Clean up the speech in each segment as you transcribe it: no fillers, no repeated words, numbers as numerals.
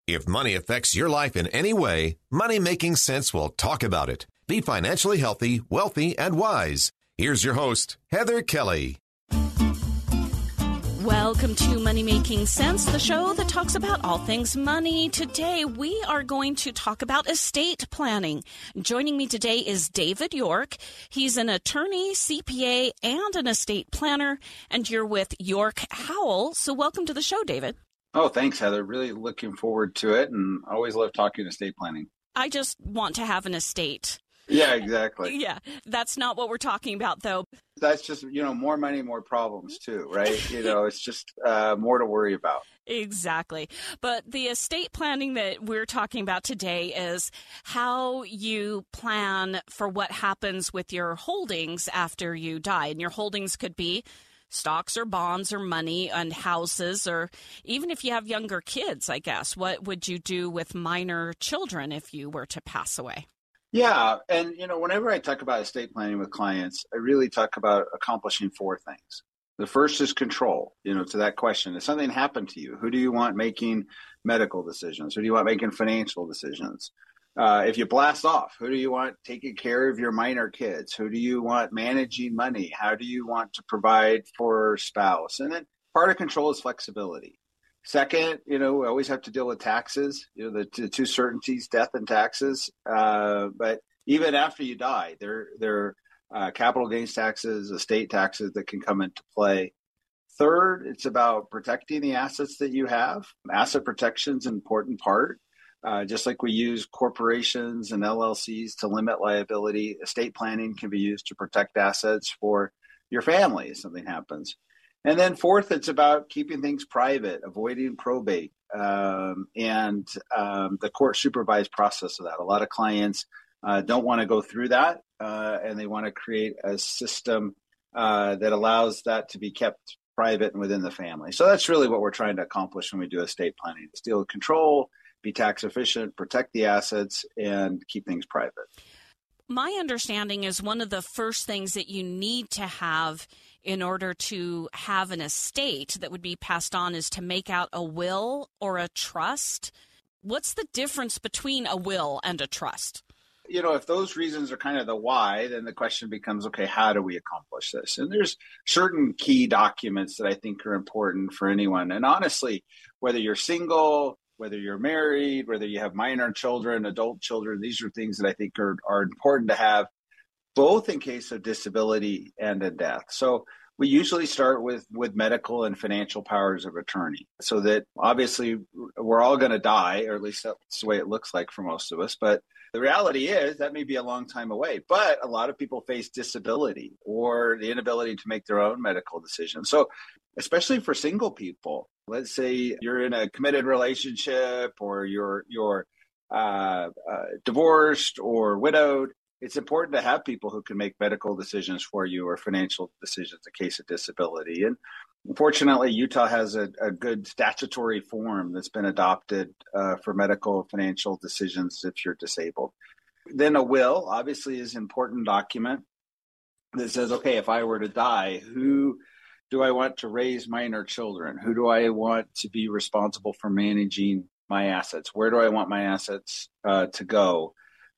If money affects your life in any way, Money Making Sense will talk about it. Be financially healthy, wealthy, and wise. Here's your host, Heather Kelly. Welcome to Money Making Sense, the show that talks about all things money. Today, we are going to talk about estate planning. Joining me today is David York. He's an attorney, CPA, and an estate planner, and you're with York Howell. So welcome to the show, David. Oh, thanks, Heather. Really looking forward to it, and I always love talking estate planning. I just want to have an estate. Yeah, exactly. Yeah, that's not what we're talking about, though. That's just, more money, more problems, too, right? It's just more to worry about. Exactly. But the estate planning that we're talking about today is how you plan for what happens with your holdings after you die. And your holdings could be stocks or bonds or money and houses, or even if you have younger kids, I guess. What would you do with minor children if you were to pass away? Yeah. And, whenever I talk about estate planning with clients, I really talk about accomplishing four things. The first is control, to that question. If something happened to you, who do you want making medical decisions? Who do you want making financial decisions? If you blast off, who do you want taking care of your minor kids? Who do you want managing money? How do you want to provide for spouse? And then part of control is flexibility. Second, we always have to deal with taxes, the two certainties, death and taxes. But even after you die, there are capital gains taxes, estate taxes that can come into play. Third, it's about protecting the assets that you have. Asset protection is an important part. Just like we use corporations and LLCs to limit liability, estate planning can be used to protect assets for your family if something happens. And then fourth, it's about keeping things private, avoiding probate, and the court-supervised process of that. A lot of clients don't want to go through that, and they want to create a system that allows that to be kept private and within the family. So that's really what we're trying to accomplish when we do estate planning. It's deal with control, be tax efficient, protect the assets, and keep things private. My understanding is one of the first things that you need to have in order to have an estate that would be passed on is to make out a will or a trust. What's the difference between a will and a trust? If those reasons are kind of the why, then the question becomes, okay, how do we accomplish this? And there's certain key documents that I think are important for anyone. And honestly, whether you're single, whether you're married, whether you have minor children, adult children, these are things that I think are important to have, both in case of disability and in death. So we usually start with medical and financial powers of attorney, so that obviously we're all going to die, or at least that's the way it looks like for most of us. But the reality is that may be a long time away. But a lot of people face disability or the inability to make their own medical decisions. So especially for single people, let's say you're in a committed relationship or you're divorced or widowed, it's important to have people who can make medical decisions for you or financial decisions in case of disability. And unfortunately, Utah has a good statutory form that's been adopted for medical financial decisions if you're disabled. Then a will, obviously, is an important document that says, okay, if I were to die, who do I want to raise minor children? Who do I want to be responsible for managing my assets? Where do I want my assets to go?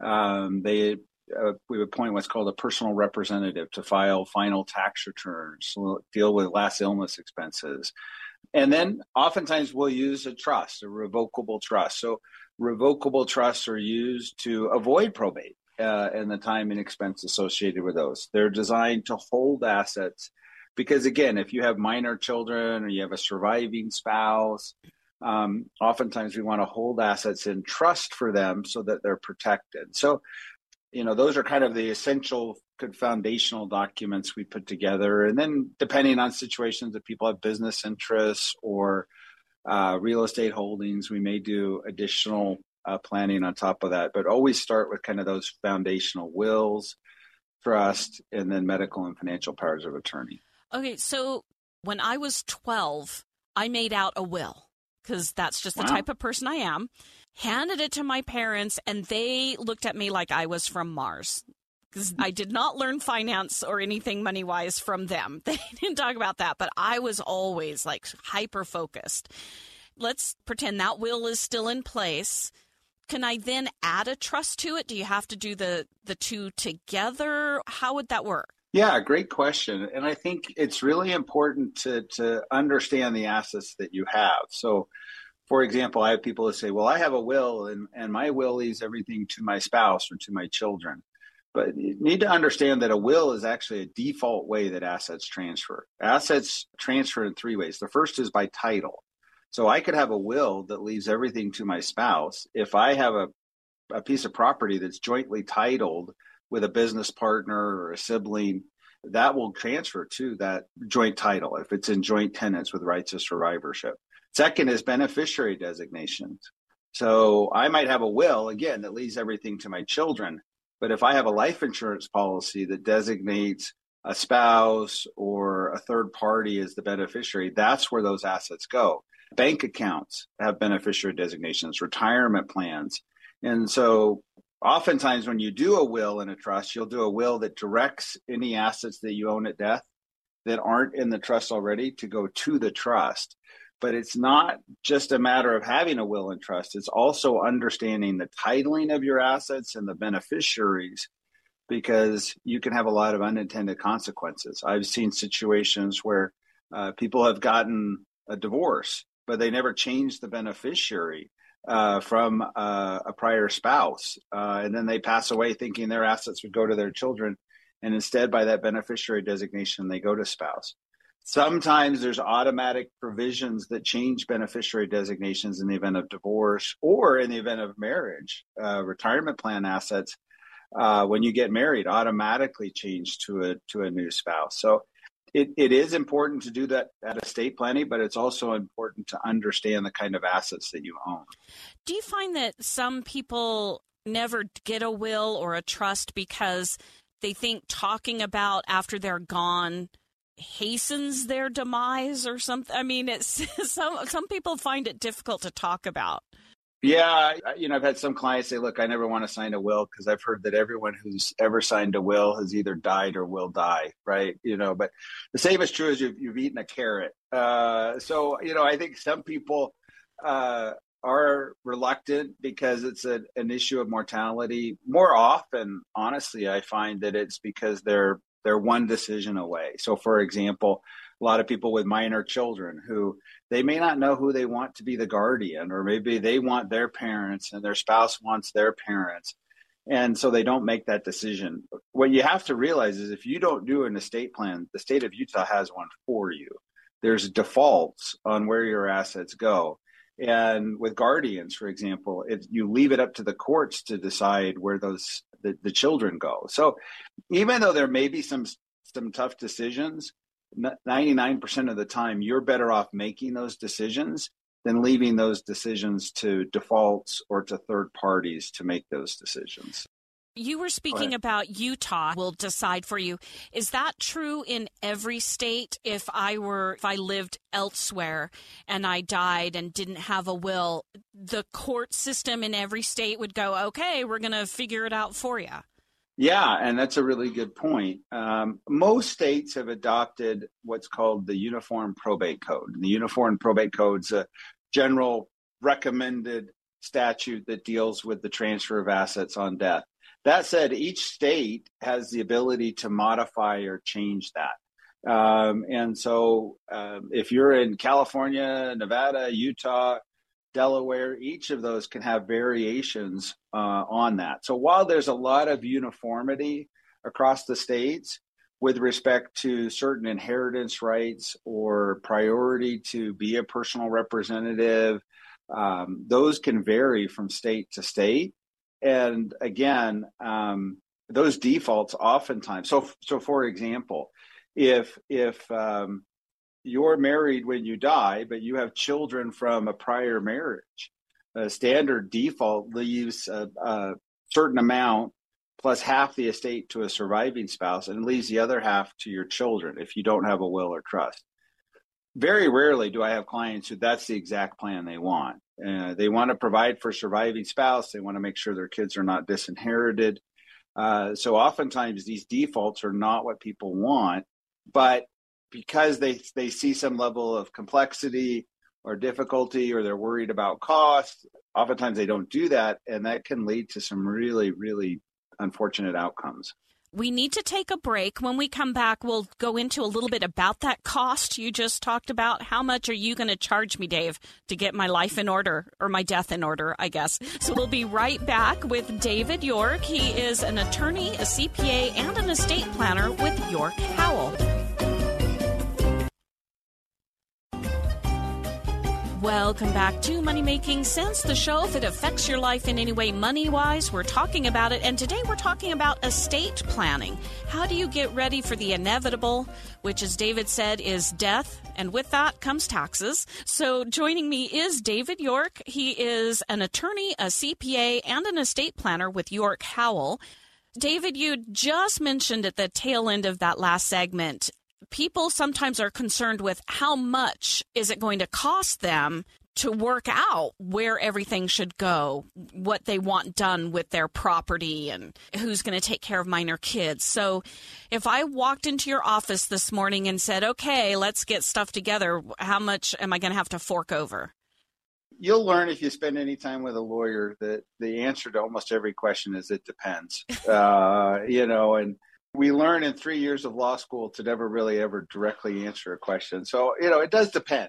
We would appoint what's called a personal representative to file final tax returns, deal with last illness expenses. And then oftentimes we'll use a trust, a revocable trust. So revocable trusts are used to avoid probate and the time and expense associated with those. They're designed to hold assets because, again, if you have minor children or you have a surviving spouse, oftentimes we want to hold assets in trust for them so that they're protected. So those are kind of the essential foundational documents we put together. And then depending on situations, if people have business interests or real estate holdings, we may do additional planning on top of that. But always start with kind of those foundational wills, trust, and then medical and financial powers of attorney. Okay, so when I was 12, I made out a will because that's just the type of person I am. Handed it to my parents, and they looked at me like I was from Mars because I did not learn finance or anything money-wise from them. They didn't talk about that, but I was always like hyper-focused. let's pretend that will is still in place. Can I then add a trust to it? Do you have to do the two together? How would that work? Yeah, great question. And I think it's really important to understand the assets that you have. So, for example, I have people that say, well, I have a will and my will leaves everything to my spouse or to my children. But you need to understand that a will is actually a default way that assets transfer. Assets transfer in three ways. The first is by title. So I could have a will that leaves everything to my spouse. If I have a piece of property that's jointly titled with a business partner or a sibling, that will transfer to that joint title if it's in joint tenants with rights of survivorship. Second is beneficiary designations. So I might have a will, again, that leaves everything to my children. But if I have a life insurance policy that designates a spouse or a third party as the beneficiary, that's where those assets go. Bank accounts have beneficiary designations, retirement plans. And so oftentimes when you do a will in a trust, you'll do a will that directs any assets that you own at death that aren't in the trust already to go to the trust. But it's not just a matter of having a will and trust. It's also understanding the titling of your assets and the beneficiaries, because you can have a lot of unintended consequences. I've seen situations where people have gotten a divorce, but they never changed the beneficiary from a prior spouse. And then they pass away thinking their assets would go to their children. And instead, by that beneficiary designation, they go to spouse. Sometimes there's automatic provisions that change beneficiary designations in the event of divorce or in the event of marriage. Retirement plan assets, when you get married, automatically change to a new spouse. So it is important to do that at estate planning, but it's also important to understand the kind of assets that you own. Do you find that some people never get a will or a trust because they think talking about after they're gone hastens their demise or something? I mean, it's some people find it difficult to talk about. Yeah, I've had some clients say, look, I never want to sign a will because I've heard that everyone who's ever signed a will has either died or will die, right? But the same is true as you've eaten a carrot. So I think some people are reluctant because it's an issue of mortality. More often, honestly, I find that it's because they're one decision away. So, for example, a lot of people with minor children who they may not know who they want to be the guardian, or maybe they want their parents and their spouse wants their parents. And so they don't make that decision. What you have to realize is if you don't do an estate plan, the state of Utah has one for you. There's defaults on where your assets go. And with guardians, for example, you leave it up to the courts to decide where the children go. So even though there may be some tough decisions, 99% of the time, you're better off making those decisions than leaving those decisions to defaults or to third parties to make those decisions. You were speaking about Utah will decide for you. Is that true in every state? If I lived elsewhere and I died and didn't have a will, the court system in every state would go, okay, we're going to figure it out for you. Yeah, and that's a really good point. Most states have adopted what's called the Uniform Probate Code. The Uniform Probate Code is a general recommended statute that deals with the transfer of assets on death. That said, each state has the ability to modify or change that. And so if you're in California, Nevada, Utah, Delaware, each of those can have variations on that. So while there's a lot of uniformity across the states with respect to certain inheritance rights or priority to be a personal representative, those can vary from state to state. And again, those defaults oftentimes. So for example, if you're married when you die, but you have children from a prior marriage, a standard default leaves a certain amount plus half the estate to a surviving spouse and leaves the other half to your children if you don't have a will or trust. Very rarely do I have clients who that's the exact plan they want. They want to provide for surviving spouse. They want to make sure their kids are not disinherited. So oftentimes these defaults are not what people want, but because they see some level of complexity or difficulty, or they're worried about cost. Oftentimes they don't do that, and that can lead to some really, really unfortunate outcomes. We need to take a break. When we come back, we'll go into a little bit about that cost you just talked about. How much are you going to charge me, Dave, to get my life in order, or my death in order, I guess. So we'll be right back with David York. He is an attorney, a CPA, and an estate planner with York Howell. Welcome back to Money Making Sense, the show. If it affects your life in any way money-wise, we're talking about it. And today we're talking about estate planning. How do you get ready for the inevitable, which, as David said, is death? And with that comes taxes. So joining me is David York. He is an attorney, a CPA, and an estate planner with York Howell. David, you just mentioned at the tail end of that last segment, people sometimes are concerned with how much is it going to cost them to work out where everything should go, what they want done with their property, and who's going to take care of minor kids. So if I walked into your office this morning and said, okay, let's get stuff together, how much am I going to have to fork over? You'll learn if you spend any time with a lawyer that the answer to almost every question is it depends. And we learn in 3 years of law school to never really ever directly answer a question. So, it does depend.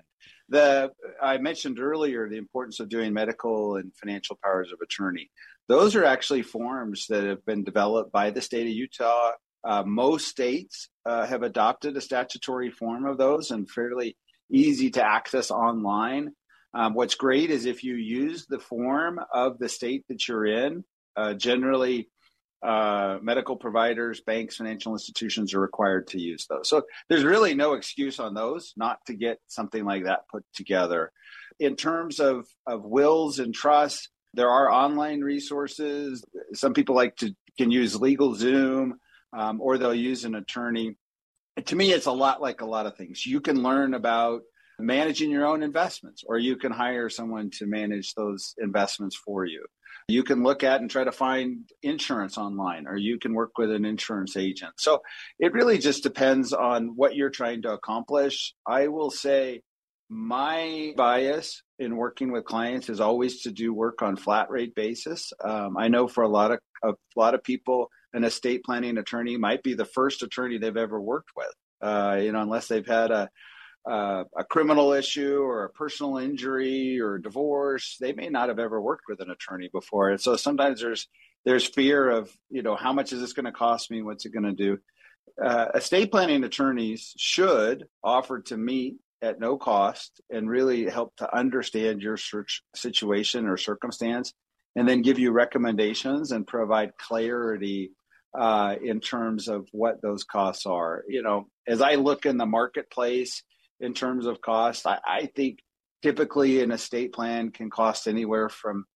I mentioned earlier the importance of doing medical and financial powers of attorney. Those are actually forms that have been developed by the state of Utah. Most states have adopted a statutory form of those and fairly easy to access online. What's great is if you use the form of the state that you're in, generally medical providers, banks, financial institutions are required to use those. So there's really no excuse on those not to get something like that put together. In terms of wills and trusts, there are online resources. Some people can use LegalZoom, or they'll use an attorney. To me, it's a lot like a lot of things. You can learn about managing your own investments, or you can hire someone to manage those investments for you. You can look at and try to find insurance online, or you can work with an insurance agent. So it really just depends on what you're trying to accomplish. I will say my bias in working with clients is always to do work on flat rate basis. I know for a lot of people, an estate planning attorney might be the first attorney they've ever worked with, unless they've had a criminal issue or a personal injury or divorce. They may not have ever worked with an attorney before. And so sometimes there's fear of, how much is this going to cost me? What's it going to do? Estate planning attorneys should offer to meet at no cost and really help to understand your situation or circumstance, and then give you recommendations and provide clarity in terms of what those costs are. As I look in the marketplace, in terms of cost, I think typically an estate plan can cost anywhere from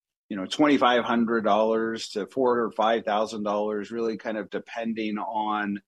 $2,500 to $4,000 or $5,000, really kind of depending on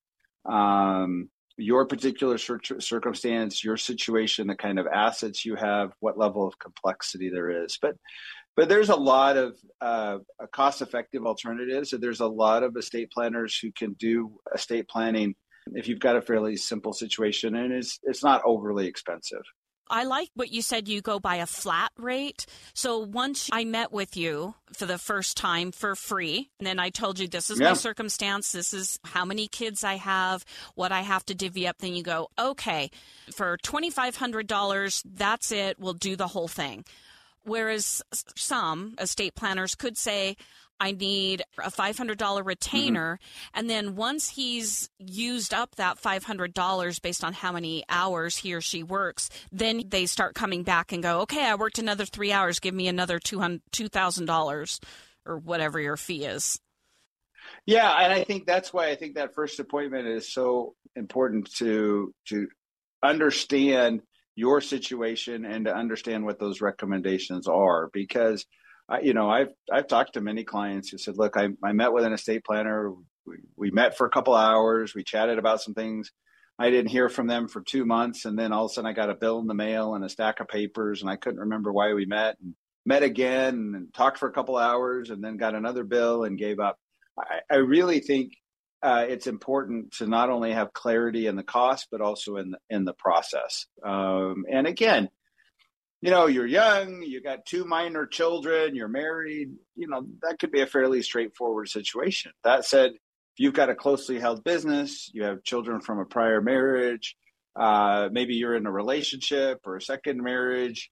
your particular circumstance, your situation, the kind of assets you have, what level of complexity there is. But there's a lot of cost-effective alternatives. So there's a lot of estate planners who can do estate planning if you've got a fairly simple situation, and it's not overly expensive. I like what you said, you go by a flat rate. So once I met with you for the first time for free, and then I told you this is my circumstance, this is how many kids I have, what I have to divvy up, then you go, okay, for $2,500, that's it, we'll do the whole thing. Whereas some estate planners could say, I need a $500 retainer. And then once he's used up that $500 based on how many hours he or she works, then they start coming back and go, okay, I worked another 3 hours. Give me another $2,000 or whatever your fee is. Yeah. And I think that's why I think that first appointment is so important to understand your situation and to understand what those recommendations are, because I've talked to many clients who said, look, I met with an estate planner. We met for a couple hours. We chatted about some things. I didn't hear from them for 2 months. And then all of a sudden I got a bill in the mail and a stack of papers, and I couldn't remember why we met, and met again and talked for a couple hours, and then got another bill and gave up. I really think it's important to not only have clarity in the cost, but also in the process. And again, you're young, you got 2 minor children, you're married, that could be a fairly straightforward situation. That said, if you've got a closely held business, you have children from a prior marriage, maybe you're in a relationship or a second marriage,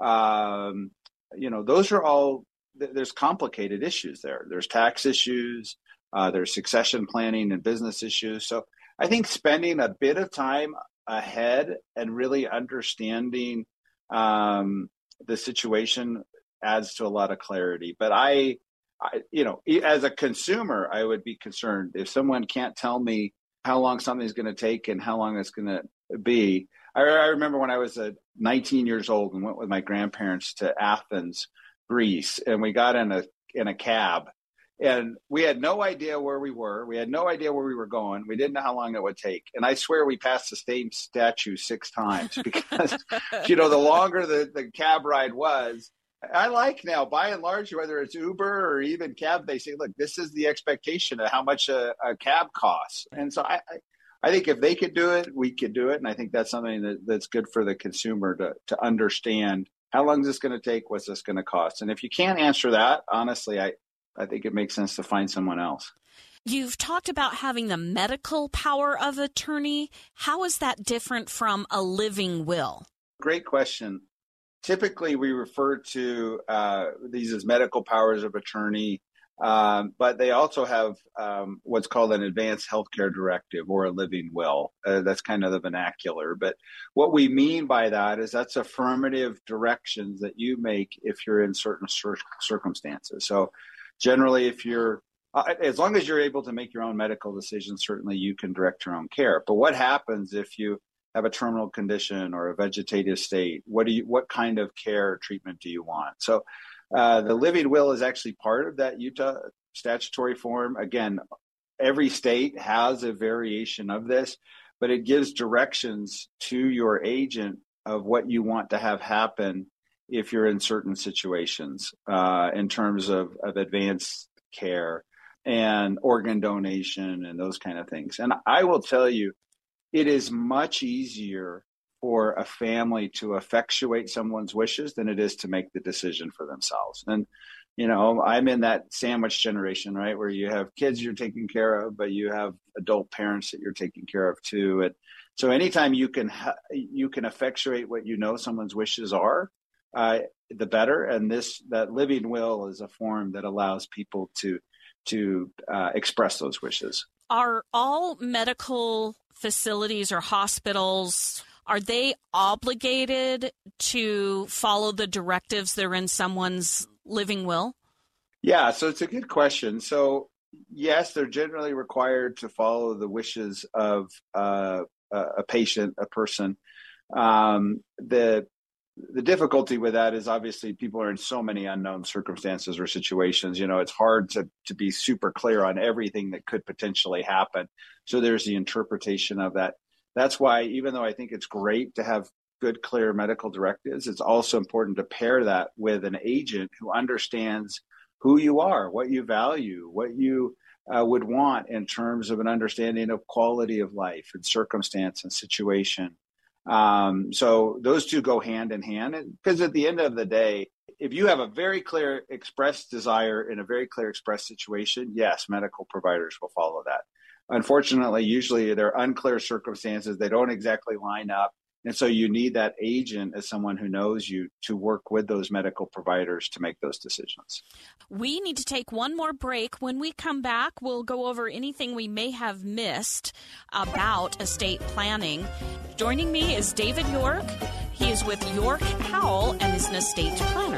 those are all, there's complicated issues there. There's tax issues, there's succession planning and business issues. So I think spending a bit of time ahead and really understanding the situation adds to a lot of clarity. But I, as a consumer, I would be concerned if someone can't tell me how long something's going to take and how long it's going to be. I remember when I was 19 years old and went with my grandparents to Athens, Greece, and we got in a cab, and we had no idea where we were. We had no idea where we were going. We didn't know how long it would take. And I swear we passed the same statue 6 times because, the longer the cab ride was. I like now, by and large, whether it's Uber or even cab, they say, look, this is the expectation of how much a cab costs. And so I think if they could do it, we could do it. And I think that's something that's good for the consumer to understand. How long is this going to take? What's this going to cost? And if you can't answer that, honestly, I think it makes sense to find someone else. You've talked about having the medical power of attorney. How is that different from a living will? Great question. Typically, we refer to these as medical powers of attorney, but they also have what's called an advanced healthcare directive or a living will. That's kind of the vernacular. But what we mean by that is that's affirmative directions that you make if you're in certain circumstances. So generally, if you're, as long as you're able to make your own medical decisions, certainly you can direct your own care. But what happens if you have a terminal condition or a vegetative state? What kind of care or treatment do you want? So the living will is actually part of that Utah statutory form. Again, every state has a variation of this, but it gives directions to your agent of what you want to have happen if you're in certain situations in terms of advanced care and organ donation and those kind of things. And I will tell you, it is much easier for a family to effectuate someone's wishes than it is to make the decision for themselves. And, I'm in that sandwich generation, right, where you have kids you're taking care of, but you have adult parents that you're taking care of too. And so anytime you can effectuate what someone's wishes are, the better. And that living will is a form that allows people to express those wishes. Are all medical facilities or hospitals, are they obligated to follow the directives that are in someone's living will? Yeah, so it's a good question. So yes, they're generally required to follow the wishes of a patient, a person. The difficulty with that is obviously people are in so many unknown circumstances or situations. It's hard to be super clear on everything that could potentially happen. So there's the interpretation of that. That's why, even though I think it's great to have good, clear medical directives, it's also important to pair that with an agent who understands who you are, what you value, what you would want in terms of an understanding of quality of life and circumstance and situation. So those two go hand in hand, because at the end of the day, if you have a very clear expressed desire in a very clear expressed situation, yes, medical providers will follow that. Unfortunately, usually they're unclear circumstances. They don't exactly line up. And so you need that agent as someone who knows you to work with those medical providers to make those decisions. We need to take one more break. When we come back, we'll go over anything we may have missed about estate planning. Joining me is David York. He is with York Howell and is an estate planner.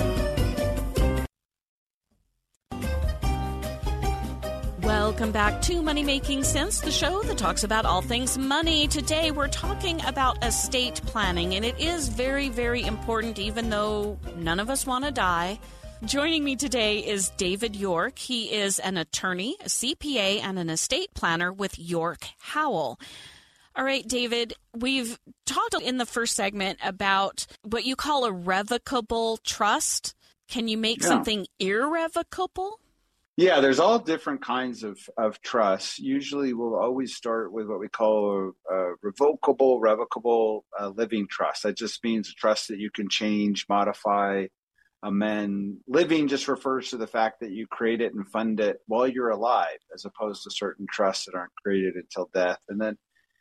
Welcome back to Money Making Sense, the show that talks about all things money. Today we're talking about estate planning, and it is very, very important, even though none of us want to die. Joining me today is David York. He is an attorney, a CPA, and an estate planner with York Howell. All right, David, we've talked in the first segment about what you call a revocable trust. Can you make something irrevocable? Yeah, there's all different kinds of trusts. Usually we'll always start with what we call a revocable living trust. That just means a trust that you can change, modify, amend. Living just refers to the fact that you create it and fund it while you're alive, as opposed to certain trusts that aren't created until death. And then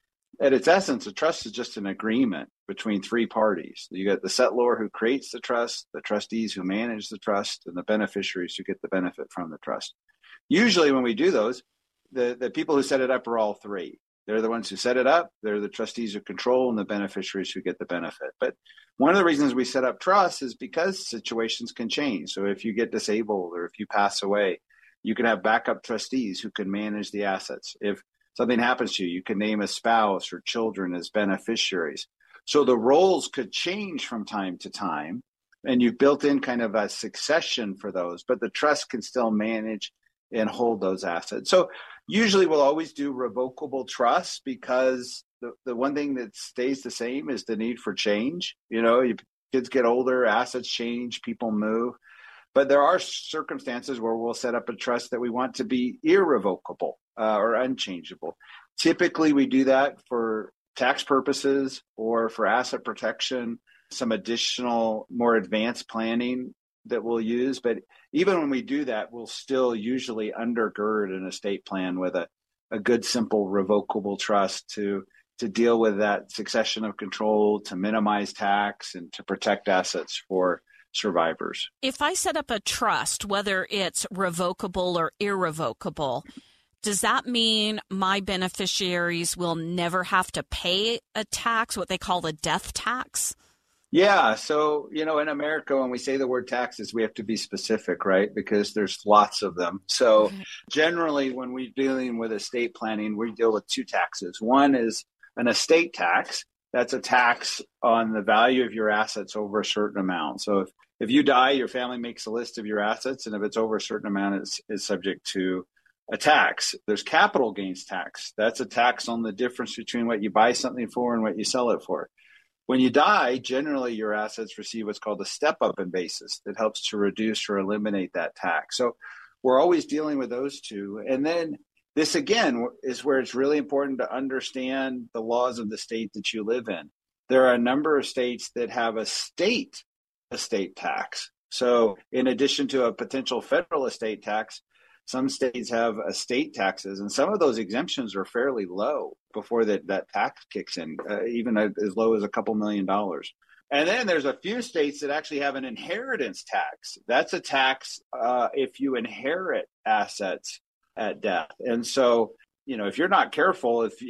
at its essence, a trust is just an agreement between three parties. You got the settlor who creates the trust, the trustees who manage the trust, and the beneficiaries who get the benefit from the trust. Usually when we do those, the people who set it up are all three. They're the ones who set it up, they're the trustees who control, and the beneficiaries who get the benefit. But one of the reasons we set up trusts is because situations can change. So if you get disabled or if you pass away, you can have backup trustees who can manage the assets. If something happens to you, you can name a spouse or children as beneficiaries. So the roles could change from time to time, and you've built in kind of a succession for those, but the trust can still manage and hold those assets. So usually we'll always do revocable trusts because the one thing that stays the same is the need for change. You know, kids get older, assets change, people move. But there are circumstances where we'll set up a trust that we want to be irrevocable or unchangeable. Typically, we do that for tax purposes or for asset protection, some additional, more advanced planning that we'll use. But even when we do that, we'll still usually undergird an estate plan with a good, simple, revocable trust to deal with that succession of control, to minimize tax, and to protect assets for survivors. If I set up a trust, whether it's revocable or irrevocable, does that mean my beneficiaries will never have to pay a tax, what they call the death tax? Yeah. So, you know, in America, when we say the word taxes, we have to be specific, right? Because there's lots of them. So generally, when we're dealing with estate planning, we deal with two taxes. One is an estate tax. That's a tax on the value of your assets over a certain amount. So if you die, your family makes a list of your assets, and if it's over a certain amount, it's subject to a tax. There's capital gains tax. That's a tax on the difference between what you buy something for and what you sell it for. When you die, generally your assets receive what's called a step-up in basis that helps to reduce or eliminate that tax. So we're always dealing with those two. And then this, again, is where it's really important to understand the laws of the state that you live in. There are a number of states that have a state estate tax. So in addition to a potential federal estate tax, some states have estate taxes, and some of those exemptions are fairly low before that tax kicks in, even as low as a couple $1 million. And then there's a few states that actually have an inheritance tax. That's a tax if you inherit assets at death. And so, you know, if you're not careful, if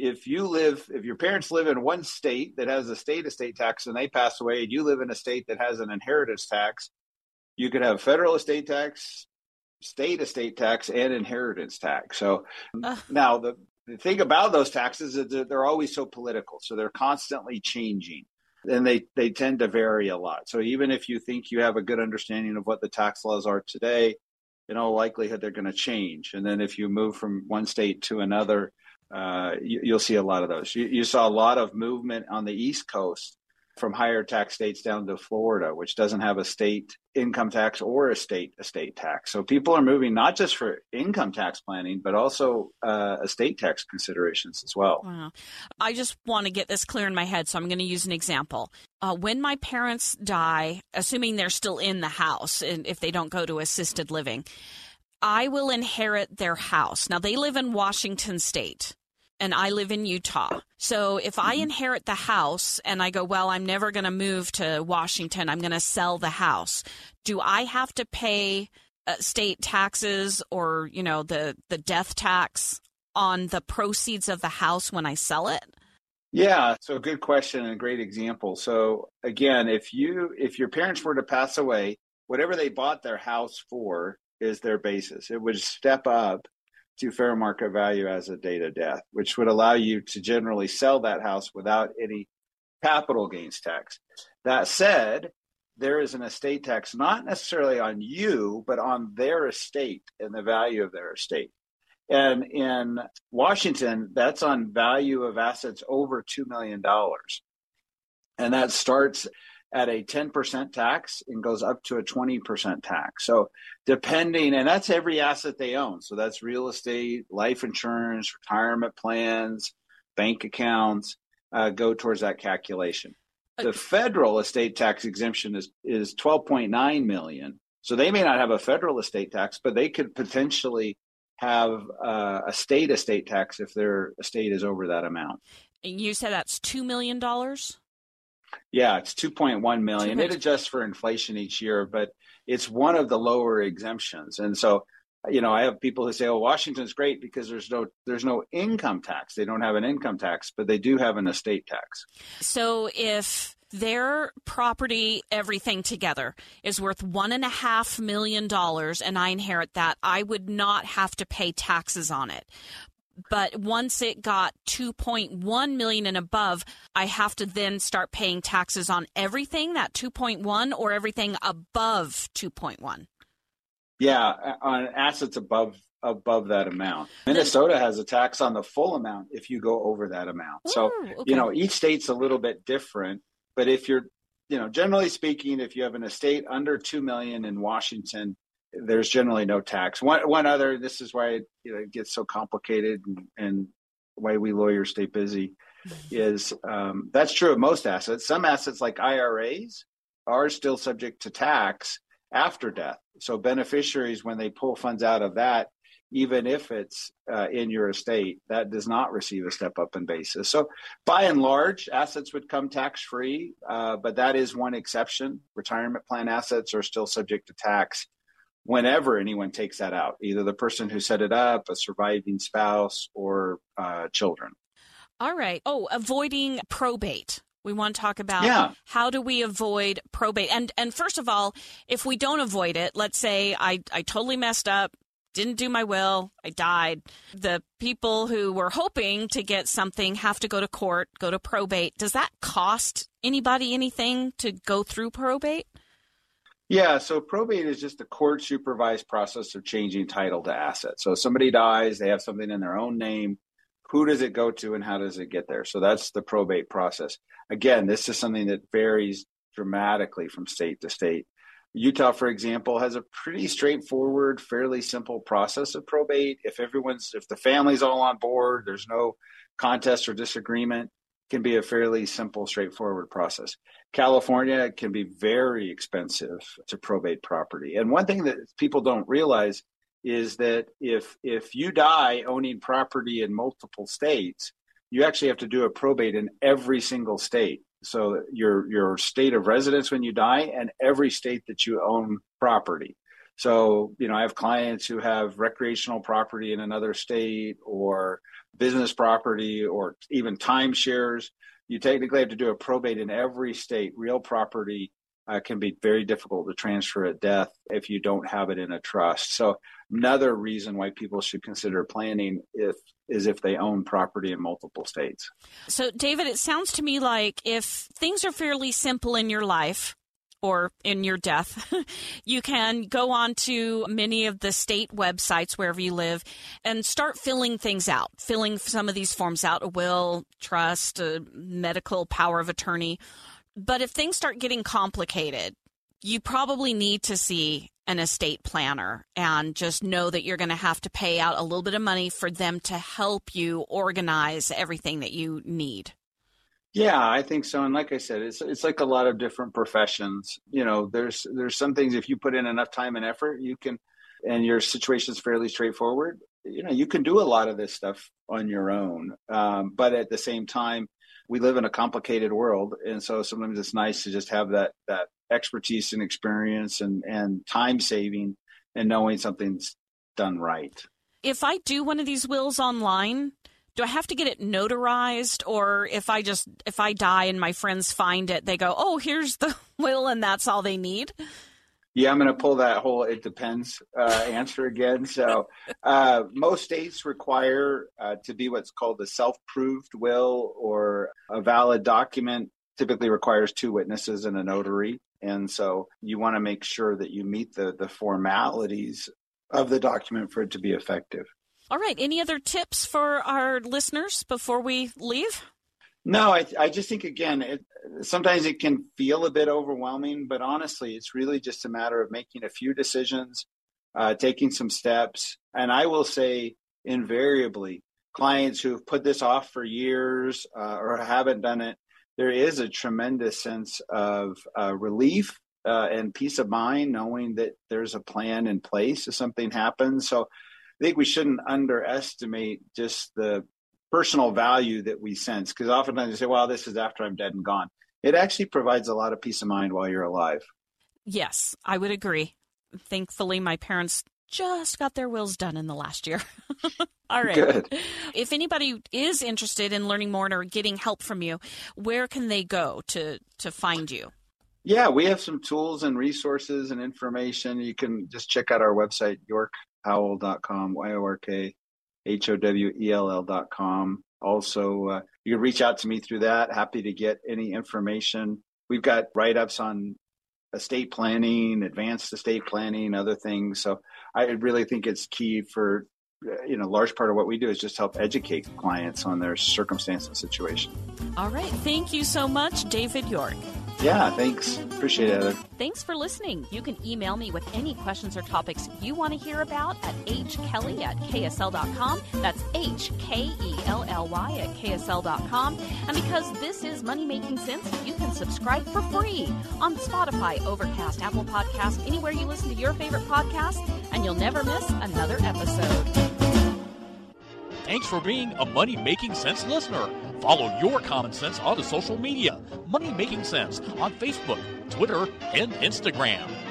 your parents live in one state that has a state estate tax and they pass away, and you live in a state that has an inheritance tax, you could have federal estate tax, state estate tax, and inheritance tax. So now the thing about those taxes is that they're always so political. So they're constantly changing, and they tend to vary a lot. So even if you think you have a good understanding of what the tax laws are today, in all likelihood, they're going to change. And then if you move from one state to another, you'll see a lot of those. You saw a lot of movement on the East Coast from higher tax states down to Florida, which doesn't have a state income tax or a state estate tax. So people are moving not just for income tax planning, but also estate tax considerations as well. Wow. I just want to get this clear in my head, so I'm going to use an example. When my parents die, assuming they're still in the house, and if they don't go to assisted living, I will inherit their house. Now, they live in Washington State, and I live in Utah. So if I inherit the house and I go, well, I'm never going to move to Washington, I'm going to sell the house, do I have to pay state taxes or, you know, the death tax on the proceeds of the house when I sell it? Yeah, so good question and a great example. So again, if your parents were to pass away, whatever they bought their house for is their basis. It would step up to fair market value as a date of death, which would allow you to generally sell that house without any capital gains tax. That said, there is an estate tax, not necessarily on you, but on their estate and the value of their estate. And in Washington, that's on value of assets over $2 million. And that starts at a 10% tax and goes up to a 20% tax. So depending, and that's every asset they own. So that's real estate, life insurance, retirement plans, bank accounts, go towards that calculation. The federal estate tax exemption is $12.9 million. So they may not have a federal estate tax, but they could potentially have a state estate tax if their estate is over that amount. And you said that's $2 million? Yeah, it's $2.1 million. It adjusts for inflation each year, but it's one of the lower exemptions. And so, I have people who say, "Oh, Washington's great because there's no income tax. They don't have an income tax, but they do have an estate tax." So if their property, everything together, is worth $1.5 million and I inherit that, I would not have to pay taxes on it. But once it got 2.1 million and above, I have to then start paying taxes on everything, that 2.1, or everything above 2.1. Yeah, on assets above that amount. Minnesota has a tax on the full amount if you go over that amount. Ooh, so, okay. Each state's a little bit different. But if you're, generally speaking, if you have an estate under 2 million in Washington, there's generally no tax. One other, this is why it gets so complicated and why we lawyers stay busy, is that's true of most assets. Some assets like IRAs are still subject to tax after death. So beneficiaries, when they pull funds out of that, even if it's in your estate, that does not receive a step-up in basis. So by and large, assets would come tax-free, but that is one exception. Retirement plan assets are still subject to tax whenever anyone takes that out, either the person who set it up, a surviving spouse, or children. All right. Oh, avoiding probate. We want to talk about how do we avoid probate. And first of all, if we don't avoid it, let's say I totally messed up, didn't do my will, I died. The people who were hoping to get something have to go to court, go to probate. Does that cost anybody anything to go through probate? Yeah, so probate is just a court-supervised process of changing title to assets. So if somebody dies, they have something in their own name. Who does it go to and how does it get there? So that's the probate process. Again, this is something that varies dramatically from state to state. Utah, for example, has a pretty straightforward, fairly simple process of probate. If the family's all on board, there's no contest or disagreement, it can be a fairly simple, straightforward process. California can be very expensive to probate property. And one thing that people don't realize is that if you die owning property in multiple states, you actually have to do a probate in every single state. So your state of residence when you die and every state that you own property. So, I have clients who have recreational property in another state or business property or even timeshares. You technically have to do a probate in every state. Real property can be very difficult to transfer at death if you don't have it in a trust. So another reason why people should consider planning is if they own property in multiple states. So, David, it sounds to me like if things are fairly simple in your life or in your death, you can go on to many of the state websites wherever you live and start filling things out, filling some of these forms out, a will, trust, a medical power of attorney. But if things start getting complicated, you probably need to see an estate planner and just know that you're going to have to pay out a little bit of money for them to help you organize everything that you need. Yeah, I think so. And like I said, it's like a lot of different professions. There's some things, if you put in enough time and effort, you can, and your situation's fairly straightforward, you can do a lot of this stuff on your own. But at the same time, we live in a complicated world. And so sometimes it's nice to just have that expertise and experience and time saving and knowing something's done right. If I do one of these wills online, do I have to get it notarized? Or if I die and my friends find it, they go, oh, here's the will and that's all they need? Yeah, I'm going to pull that whole "it depends" answer again. So most states require to be what's called a self-proved will, or a valid document typically requires 2 witnesses and a notary. And so you want to make sure that you meet the formalities of the document for it to be effective. All right. Any other tips for our listeners before we leave? No, I just think, again, sometimes it can feel a bit overwhelming, but honestly, it's really just a matter of making a few decisions, taking some steps. And I will say invariably, clients who've put this off for years or haven't done it, there is a tremendous sense of relief and peace of mind knowing that there's a plan in place if something happens. So I think we shouldn't underestimate just the personal value that we sense, because oftentimes you say, well, this is after I'm dead and gone. It actually provides a lot of peace of mind while you're alive. Yes, I would agree. Thankfully, my parents just got their wills done in the last year. All right. Good. If anybody is interested in learning more or getting help from you, where can they go to find you? Yeah, we have some tools and resources and information. You can just check out our website, yorkhowell.com, YORKHOWELL.com. Also, you can reach out to me through that. Happy to get any information. We've got write-ups on estate planning, advanced estate planning, other things. So I really think it's key for, a large part of what we do is just help educate clients on their circumstance and situation. All right. Thank you so much, David York. Yeah, thanks. Appreciate it, Heather. Thanks for listening. You can email me with any questions or topics you want to hear about at hkelly@ksl.com. That's HKELLY@ksl.com. And because this is Money Making Sense, you can subscribe for free on Spotify, Overcast, Apple Podcasts, anywhere you listen to your favorite podcast, and you'll never miss another episode. Thanks for being a Money Making Sense listener. Follow your common sense on social media. Money Making Sense on Facebook, Twitter, and Instagram.